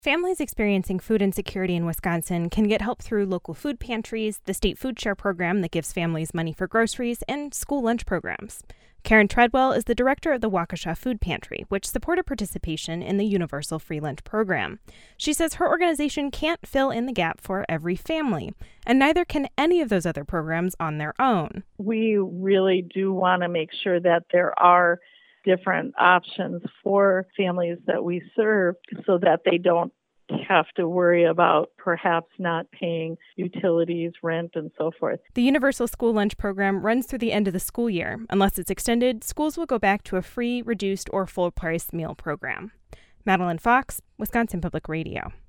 Families experiencing food insecurity in Wisconsin can get help through local food pantries, the state food share program that gives families money for groceries, and school lunch programs. Karen Treadwell is the director of the Waukesha Food Pantry, which supported participation in the Universal Free Lunch program. She says her organization can't fill in the gap for every family, and neither can any of those other programs on their own. We really do want to make sure that there are different options for families that we serve so that they don't have to worry about perhaps not paying utilities, rent, and so forth. The Universal School Lunch program runs through the end of the school year. Unless it's extended, schools will go back to a free, reduced, or full-price meal program. Madeline Fox, Wisconsin Public Radio.